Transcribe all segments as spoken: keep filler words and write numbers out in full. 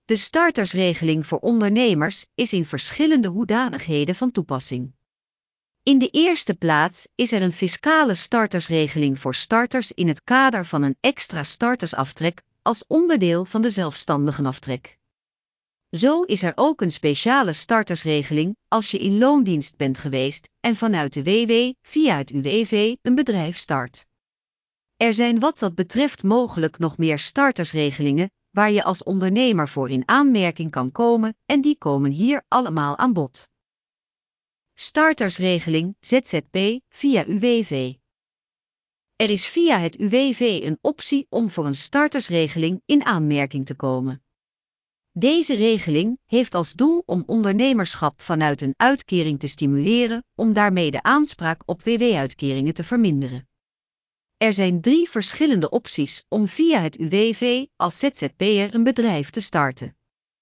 De startersregeling voor ondernemers is in verschillende hoedanigheden van toepassing. In de eerste plaats is er een fiscale startersregeling voor starters in het kader van een extra startersaftrek als onderdeel van de zelfstandigenaftrek. Zo is er ook een speciale startersregeling als je in loondienst bent geweest en vanuit de W W via het U W V een bedrijf start. Er zijn wat dat betreft mogelijk nog meer startersregelingen waar je als ondernemer voor in aanmerking kan komen en die komen hier allemaal aan bod. Startersregeling Z Z P via U W V. Er is via het U W V een optie om voor een startersregeling in aanmerking te komen. Deze regeling heeft als doel om ondernemerschap vanuit een uitkering te stimuleren om daarmee de aanspraak op W W-uitkeringen te verminderen. Er zijn drie verschillende opties om via het U W V als Z Z P'er een bedrijf te starten.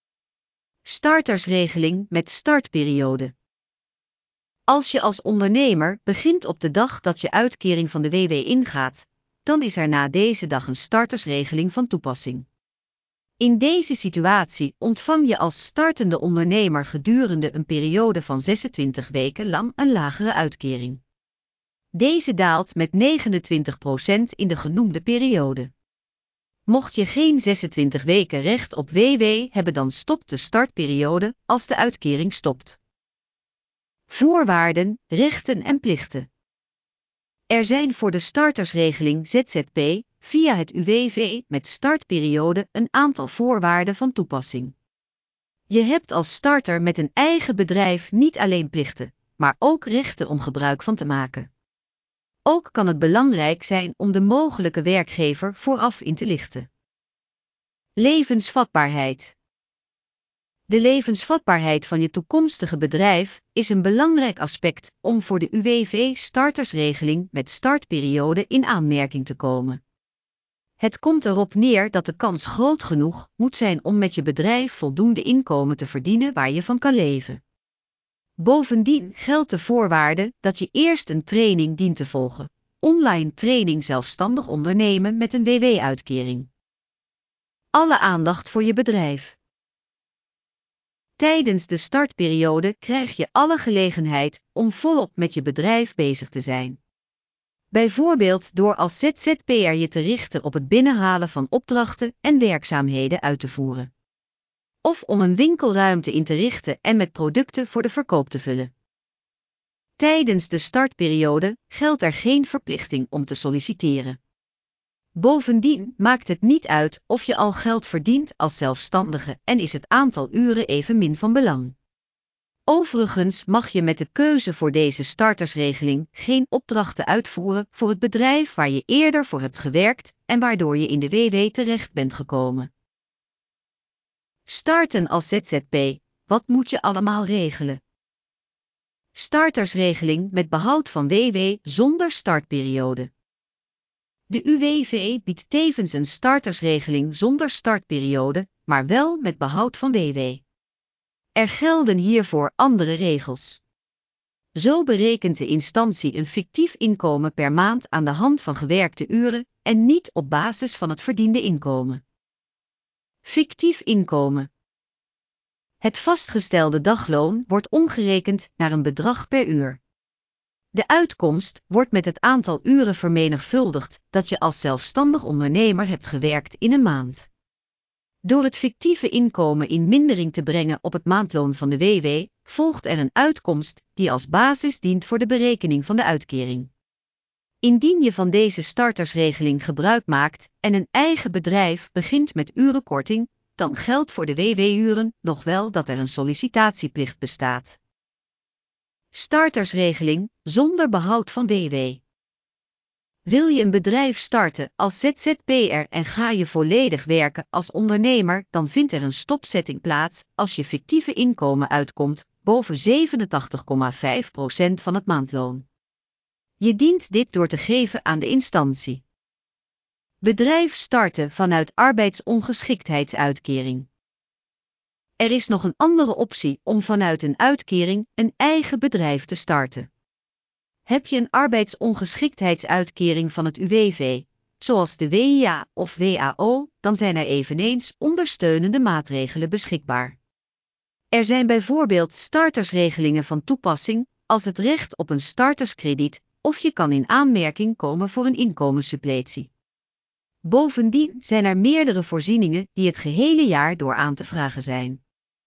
Startersregeling met startperiode. Als je als ondernemer begint op de dag dat je uitkering van de W W ingaat, dan is er na deze dag een startersregeling van toepassing. In deze situatie ontvang je als startende ondernemer gedurende een periode van zesentwintig weken lang een lagere uitkering. Deze daalt met negenentwintig procent in de genoemde periode. Mocht je geen zesentwintig weken recht op W W hebben, dan stopt de startperiode als de uitkering stopt. Voorwaarden, rechten en plichten. Er zijn voor de startersregeling Z Z P via het U W V met startperiode een aantal voorwaarden van toepassing. Je hebt als starter met een eigen bedrijf niet alleen plichten, maar ook rechten om gebruik van te maken. Ook kan het belangrijk zijn om de mogelijke werkgever vooraf in te lichten. Levensvatbaarheid. De levensvatbaarheid van je toekomstige bedrijf is een belangrijk aspect om voor de U W V-startersregeling met startperiode in aanmerking te komen. Het komt erop neer dat de kans groot genoeg moet zijn om met je bedrijf voldoende inkomen te verdienen waar je van kan leven. Bovendien geldt de voorwaarde dat je eerst een training dient te volgen, online training zelfstandig ondernemen met een W W-uitkering. Alle aandacht voor je bedrijf. Tijdens de startperiode krijg je alle gelegenheid om volop met je bedrijf bezig te zijn. Bijvoorbeeld door als Z Z P'er je te richten op het binnenhalen van opdrachten en werkzaamheden uit te voeren. Of om een winkelruimte in te richten en met producten voor de verkoop te vullen. Tijdens de startperiode geldt er geen verplichting om te solliciteren. Bovendien maakt het niet uit of je al geld verdient als zelfstandige en is het aantal uren evenmin van belang. Overigens mag je met de keuze voor deze startersregeling geen opdrachten uitvoeren voor het bedrijf waar je eerder voor hebt gewerkt en waardoor je in de W W terecht bent gekomen. Starten als Z Z P, wat moet je allemaal regelen? Startersregeling met behoud van W W zonder startperiode. De U W V biedt tevens een startersregeling zonder startperiode, maar wel met behoud van W W. Er gelden hiervoor andere regels. Zo berekent de instantie een fictief inkomen per maand aan de hand van gewerkte uren en niet op basis van het verdiende inkomen. Fictief inkomen. Het vastgestelde dagloon wordt omgerekend naar een bedrag per uur. De uitkomst wordt met het aantal uren vermenigvuldigd dat je als zelfstandig ondernemer hebt gewerkt in een maand. Door het fictieve inkomen in mindering te brengen op het maandloon van de W W, volgt er een uitkomst die als basis dient voor de berekening van de uitkering. Indien je van deze startersregeling gebruik maakt en een eigen bedrijf begint met urenkorting, dan geldt voor de W W-uren nog wel dat er een sollicitatieplicht bestaat. Startersregeling zonder behoud van W W. Wil je een bedrijf starten als Z Z P'er en ga je volledig werken als ondernemer, dan vindt er een stopzetting plaats als je fictieve inkomen uitkomt boven zevenentachtig komma vijf procent van het maandloon. Je dient dit door te geven aan de instantie. Bedrijf starten vanuit arbeidsongeschiktheidsuitkering. Er is nog een andere optie om vanuit een uitkering een eigen bedrijf te starten. Heb je een arbeidsongeschiktheidsuitkering van het U W V, zoals de W I A of W A O, dan zijn er eveneens ondersteunende maatregelen beschikbaar. Er zijn bijvoorbeeld startersregelingen van toepassing, als het recht op een starterskrediet, of je kan in aanmerking komen voor een inkomenssuppletie. Bovendien zijn er meerdere voorzieningen die het gehele jaar door aan te vragen zijn.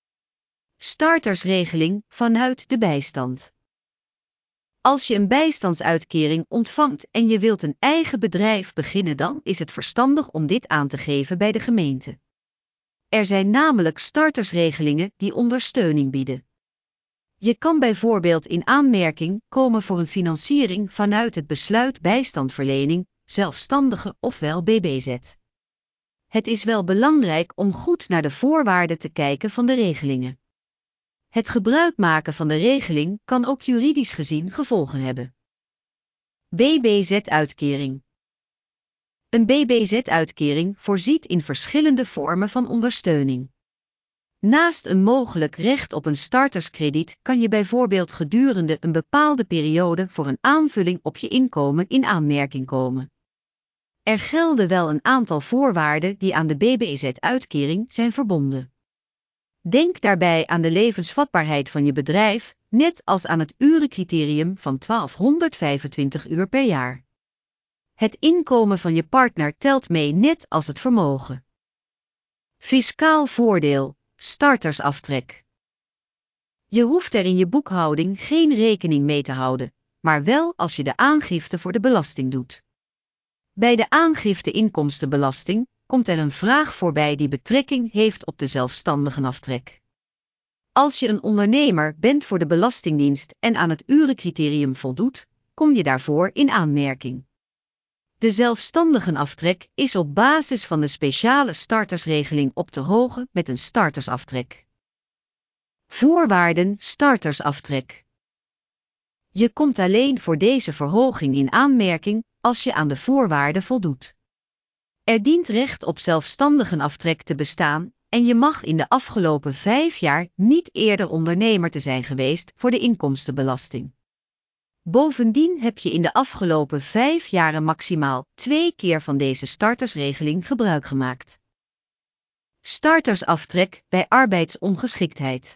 Startersregeling vanuit de bijstand. Als je een bijstandsuitkering ontvangt en je wilt een eigen bedrijf beginnen, dan is het verstandig om dit aan te geven bij de gemeente. Er zijn namelijk startersregelingen die ondersteuning bieden. Je kan bijvoorbeeld in aanmerking komen voor een financiering vanuit het besluit bijstandverlening, zelfstandige ofwel B B Z. Het is wel belangrijk om goed naar de voorwaarden te kijken van de regelingen. Het gebruik maken van de regeling kan ook juridisch gezien gevolgen hebben. B B Z-uitkering. Een B B Z-uitkering voorziet in verschillende vormen van ondersteuning. Naast een mogelijk recht op een starterskrediet kan je bijvoorbeeld gedurende een bepaalde periode voor een aanvulling op je inkomen in aanmerking komen. Er gelden wel een aantal voorwaarden die aan de B B Z-uitkering zijn verbonden. Denk daarbij aan de levensvatbaarheid van je bedrijf, net als aan het urencriterium van twaalfhonderdvijfentwintig uur per jaar. Het inkomen van je partner telt mee net als het vermogen. Fiscaal voordeel, startersaftrek. Je hoeft er in je boekhouding geen rekening mee te houden, maar wel als je de aangifte voor de belasting doet. Bij de aangifte inkomstenbelasting komt er een vraag voorbij die betrekking heeft op de zelfstandigenaftrek. Als je een ondernemer bent voor de Belastingdienst en aan het urencriterium voldoet, kom je daarvoor in aanmerking. De zelfstandigenaftrek is op basis van de speciale startersregeling op te hogen met een startersaftrek. Voorwaarden startersaftrek. Je komt alleen voor deze verhoging in aanmerking als je aan de voorwaarden voldoet. Er dient recht op zelfstandigenaftrek te bestaan en je mag in de afgelopen vijf jaar niet eerder ondernemer te zijn geweest voor de inkomstenbelasting. Bovendien heb je in de afgelopen vijf jaren maximaal twee keer van deze startersregeling gebruik gemaakt. Startersaftrek bij arbeidsongeschiktheid.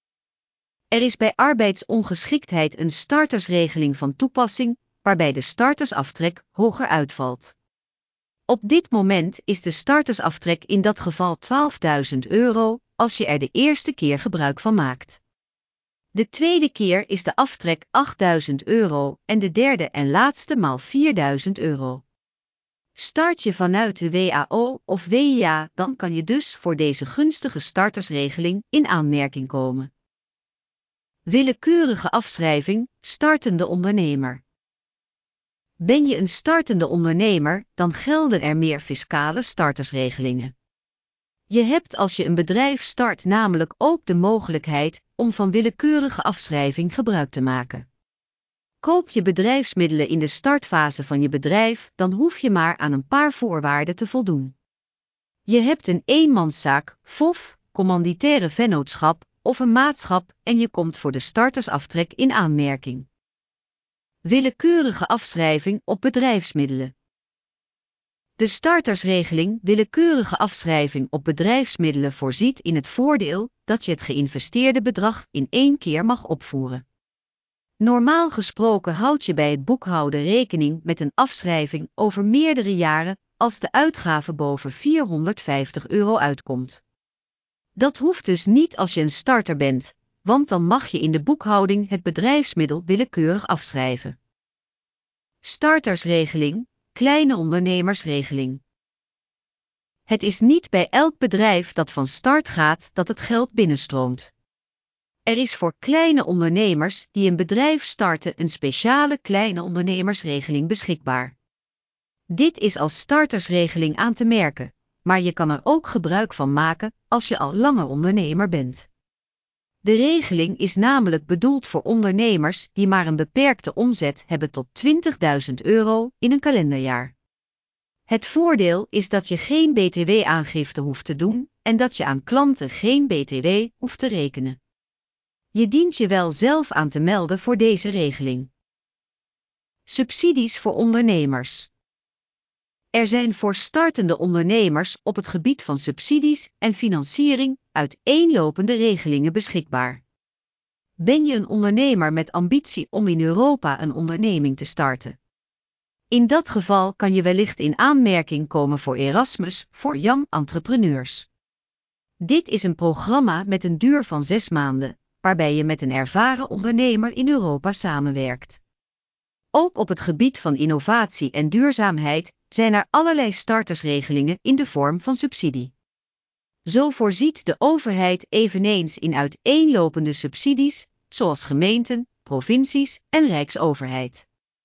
Er is bij arbeidsongeschiktheid een startersregeling van toepassing, waarbij de startersaftrek hoger uitvalt. Op dit moment is de startersaftrek in dat geval twaalfduizend euro, als je er de eerste keer gebruik van maakt. De tweede keer is de aftrek achtduizend euro en de derde en laatste maal vierduizend euro. Start je vanuit de W A O of W I A, dan kan je dus voor deze gunstige startersregeling in aanmerking komen. Willekeurige afschrijving, startende ondernemer. Ben je een startende ondernemer, dan gelden er meer fiscale startersregelingen. Je hebt als je een bedrijf start namelijk ook de mogelijkheid om van willekeurige afschrijving gebruik te maken. Koop je bedrijfsmiddelen in de startfase van je bedrijf, dan hoef je maar aan een paar voorwaarden te voldoen. Je hebt een eenmanszaak, F O F, commanditaire vennootschap of een maatschap en je komt voor de startersaftrek in aanmerking. Willekeurige afschrijving op bedrijfsmiddelen. De startersregeling willekeurige afschrijving op bedrijfsmiddelen voorziet in het voordeel dat je het geïnvesteerde bedrag in één keer mag opvoeren. Normaal gesproken houd je bij het boekhouden rekening met een afschrijving over meerdere jaren als de uitgave boven vierhonderdvijftig euro uitkomt. Dat hoeft dus niet als je een starter bent, want dan mag je in de boekhouding het bedrijfsmiddel willekeurig afschrijven. Startersregeling, kleine ondernemersregeling. Het is niet bij elk bedrijf dat van start gaat dat het geld binnenstroomt. Er is voor kleine ondernemers die een bedrijf starten een speciale kleine ondernemersregeling beschikbaar. Dit is als startersregeling aan te merken, maar je kan er ook gebruik van maken als je al langer ondernemer bent. De regeling is namelijk bedoeld voor ondernemers die maar een beperkte omzet hebben tot twintigduizend euro in een kalenderjaar. Het voordeel is dat je geen B T W-aangifte hoeft te doen en dat je aan klanten geen B T W hoeft te rekenen. Je dient je wel zelf aan te melden voor deze regeling. Subsidies voor ondernemers. Er zijn voor startende ondernemers op het gebied van subsidies en financiering uiteenlopende regelingen beschikbaar. Ben je een ondernemer met ambitie om in Europa een onderneming te starten? In dat geval kan je wellicht in aanmerking komen voor Erasmus voor Young Entrepreneurs. Dit is een programma met een duur van zes maanden, waarbij je met een ervaren ondernemer in Europa samenwerkt. Ook op het gebied van innovatie en duurzaamheid zijn er allerlei startersregelingen in de vorm van subsidie. Zo voorziet de overheid eveneens in uiteenlopende subsidies, zoals gemeenten, provincies en rijksoverheid.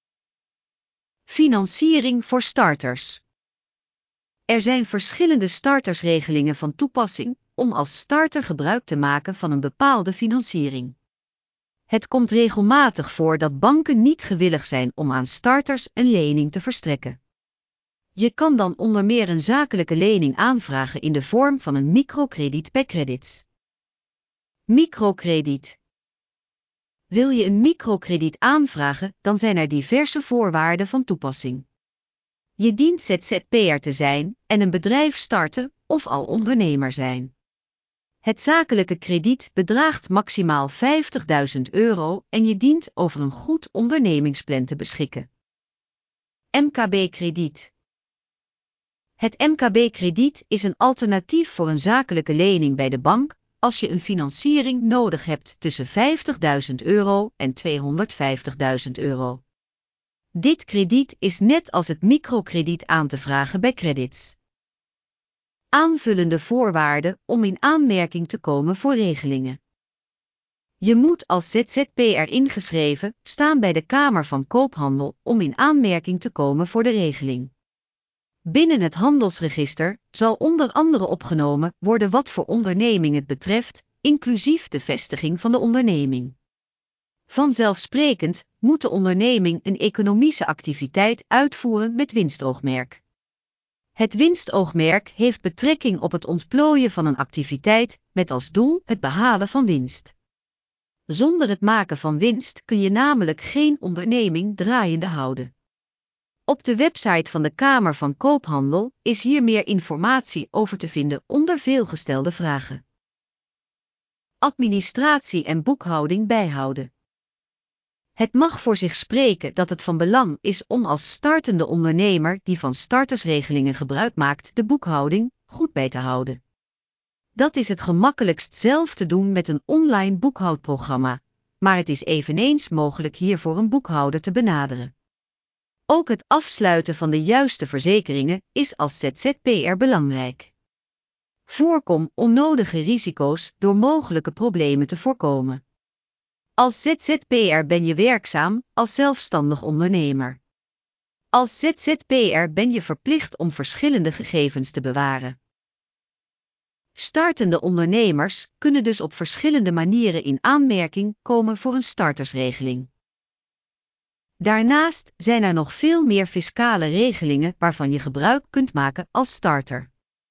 Financiering voor starters. Er zijn verschillende startersregelingen van toepassing om als starter gebruik te maken van een bepaalde financiering. Het komt regelmatig voor dat banken niet gewillig zijn om aan starters een lening te verstrekken. Je kan dan onder meer een zakelijke lening aanvragen in de vorm van een microkrediet bij Credits. Microkrediet. Wil je een microkrediet aanvragen, dan zijn er diverse voorwaarden van toepassing. Je dient Z Z P R te zijn en een bedrijf starten of al ondernemer zijn. Het zakelijke krediet bedraagt maximaal vijftigduizend euro en je dient over een goed ondernemingsplan te beschikken. M K B-krediet. Het M K B-krediet is een alternatief voor een zakelijke lening bij de bank als je een financiering nodig hebt tussen vijftigduizend euro en tweehonderdvijftigduizend euro. Dit krediet is net als het microkrediet aan te vragen bij Credits. Aanvullende voorwaarden om in aanmerking te komen voor regelingen. Je moet als Z Z P R ingeschreven staan bij de Kamer van Koophandel om in aanmerking te komen voor de regeling. Binnen het handelsregister zal onder andere opgenomen worden wat voor onderneming het betreft, inclusief de vestiging van de onderneming. Vanzelfsprekend moet de onderneming een economische activiteit uitvoeren met winstoogmerk. Het winstoogmerk heeft betrekking op het ontplooien van een activiteit met als doel het behalen van winst. Zonder het maken van winst kun je namelijk geen onderneming draaiende houden. Op de website van de Kamer van Koophandel is hier meer informatie over te vinden onder veelgestelde vragen. Administratie en boekhouding bijhouden. Het mag voor zich spreken dat het van belang is om als startende ondernemer die van startersregelingen gebruik maakt de boekhouding goed bij te houden. Dat is het gemakkelijkst zelf te doen met een online boekhoudprogramma, maar het is eveneens mogelijk hiervoor een boekhouder te benaderen. Ook het afsluiten van de juiste verzekeringen is als Z Z P R belangrijk. Voorkom onnodige risico's door mogelijke problemen te voorkomen. Als Z Z P R ben je werkzaam als zelfstandig ondernemer. Als Z Z P R ben je verplicht om verschillende gegevens te bewaren. Startende ondernemers kunnen dus op verschillende manieren in aanmerking komen voor een startersregeling. Daarnaast zijn er nog veel meer fiscale regelingen waarvan je gebruik kunt maken als starter.